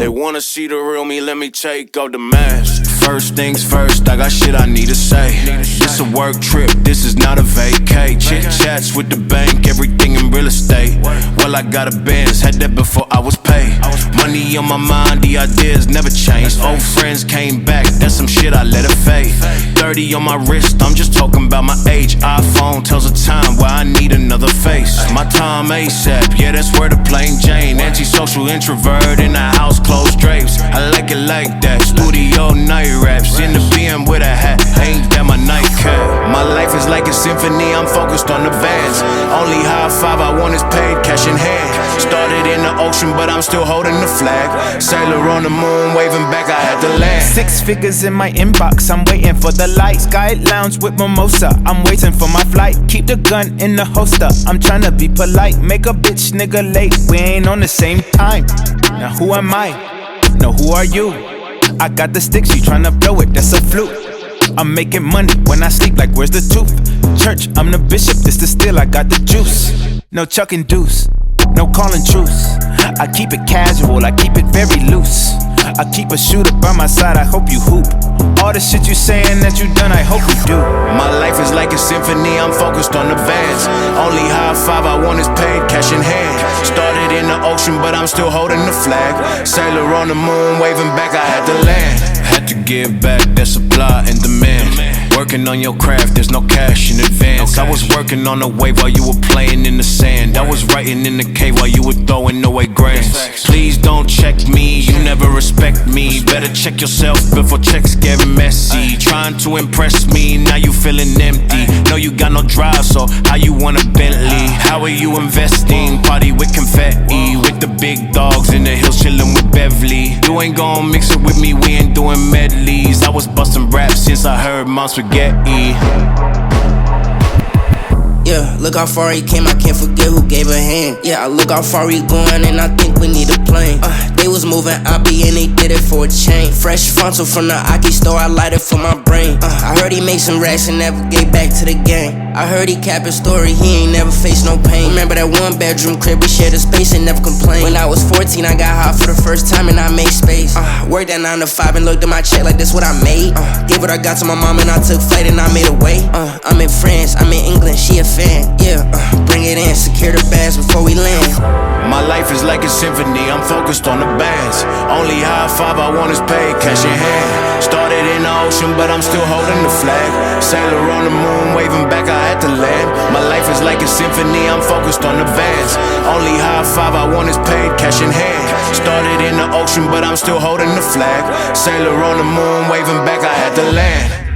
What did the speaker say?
They wanna see the real me, let me take off the mask. First things first, I got shit I need to say. This a work trip, this is not a vacay. Chit chats with the bank, everything in real estate. Well, I got a Benz, had that before I was paid. Money on my mind, the ideas never changed. Old friends came back, that's some shit I let it fade. 30 on my wrist, I'm just talking about my age. iPhone tells the time where I need another face. My time ASAP, yeah, that's where the plain Jane. Antisocial introvert in the house, closed drapes. I like it like that, studio night raps. In the BM with a hat, ain't that my nightcap. My life is like a symphony, I'm focused on the vans. Only high five I want is paid, cash in hand. Started in the ocean, but I'm still holding the flag. Sailor on the moon, waving back, I had to land. 6 figures in my inbox, I'm waiting for the light. Sky lounge with mimosa, I'm waiting for my flight. Keep the gun in the holster, I'm tryna be polite. Make a bitch nigga late, we ain't on the same time. Now who am I? No, who are you? I got the sticks, you tryna blow it, that's a fluke. I'm making money when I sleep, like where's the tooth? Church, I'm the bishop, this the steal, I got the juice. No chuck and deuce, no calling truce. I keep it casual, I keep it very loose. I keep a shooter by my side, I hope you hoop. All the shit you saying that you done, I hope you do. My life is like a symphony, I'm focused on the vans. Only high five I want is paid, cash in hand. Started in the ocean, but I'm still holding the flag. Sailor on the moon, waving back, I had to land. Had to give back that supply and demand. Working on your craft, there's no cash in advance. I was working on a wave while you were playing in the sand. I was writing in the cave while you were throwing away grants. Please don't check me, you never respect me. Better check yourself before checks get messy. Trying to impress me, now you feeling empty. Know you got no drive, so how you want a Bentley? How are you investing? Party with confetti, with the big dogs in the hills chilling with Beverly. You ain't gon' mix it with me, we ain't doing medleys. I was busting raps since I heard Mom Spaghetti. Yeah, look how far he came, I can't forget who gave a hand. Yeah, I look how far he's going and I think we need a plane. They was moving Abi and they did it for a chain. Fresh frontal from the Aki store, I light it for my brain. I heard he made some racks and never gave back to the gang. I heard he capped his story, he ain't never faced no pain. Remember that 1 bedroom crib, we shared a space and never complained. When I was 14, I got hot for the first time and I made space. Worked that 9 to 5 and looked at my check like this what I made. Gave what I got to my mom and I took flight and I made a way. I'm in France, I'm in England, she a fan. Yeah, bring it in, secure the bags before we land. My life is like a symphony, I'm focused on the bands. Only high five I want is paid, cash in hand. Started in the ocean, but I'm still holding the flag. Sailor on the moon, waving back, I had to land. My life is like a symphony, I'm focused on the vans. Only high five I want is paid, cash in hand. Started in the ocean, but I'm still holding the flag. Sailor on the moon, waving back, I had to land.